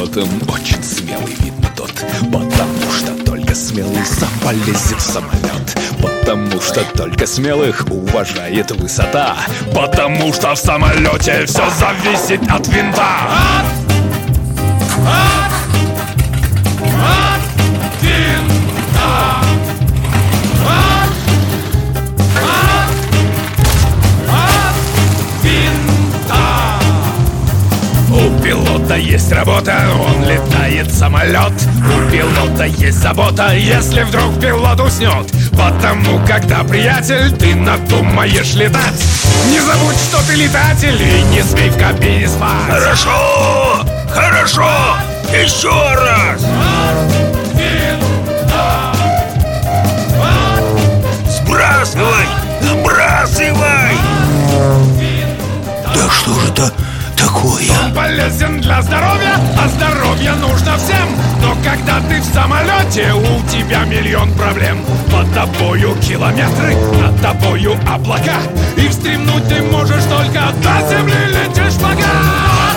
самолетом. Очень смелый видно тот, потому что только смелый сам полезет в самолет. Потому что только смелых уважает высота. Потому что в самолете все зависит от винта. У пилота есть работа, он летает самолет. У пилота есть забота, если вдруг пилот уснет. Потому, когда, приятель, ты надумаешь летать, не забудь, что ты летатель, и не смей в кабине спать. Хорошо, хорошо, еще раз. Сбрасывай, сбрасывай. Да что же это такое? Он полезен для здоровья, а здоровье нужно всем. Но когда ты в самолете, у тебя миллион проблем. Под тобою километры, над тобою облака, и встремнуть ты можешь только до земли летишь пока.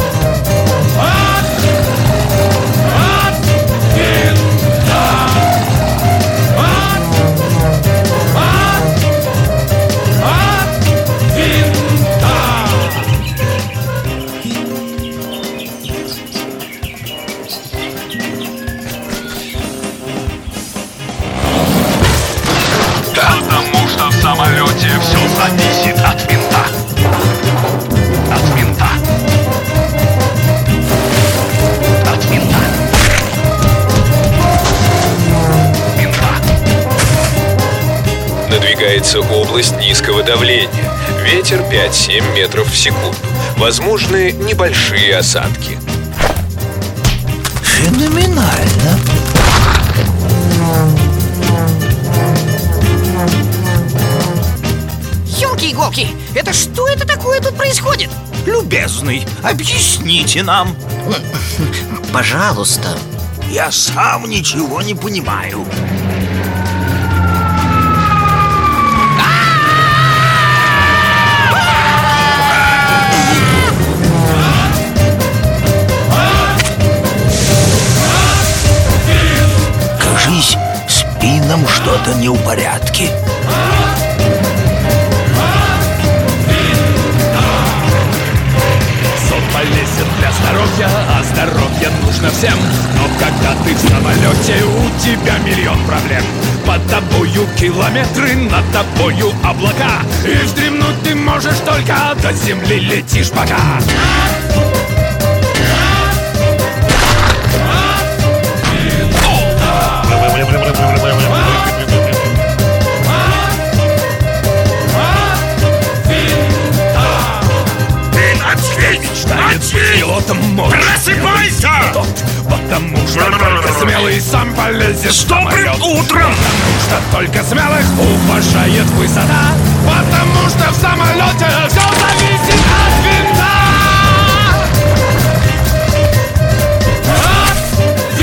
Потому что в самолете все зависит от винта. От винта. От винта. Винта. Надвигается область низкого давления. Ветер 5-7 метров в секунду. Возможны небольшие осадки. Феноменально. Ёлки-иголки, это что это такое тут происходит? Любезный, объясните нам. Пожалуйста. Я сам ничего не понимаю. Кажись, с спином что-то не в порядке. Полезен для здоровья, а здоровье нужно всем. Но когда ты в самолете, у тебя миллион проблем. Под тобою километры, над тобою облака, и вздремнуть ты можешь только до земли летишь пока. Просыпайся! Потому что только смелый сам полезет в самолет. Утром! Потому что только смелых уважает высота. Потому что в самолете все зависит от винта. От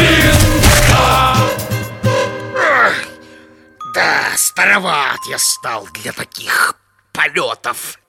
винта. Да, староват я стал для таких полетов.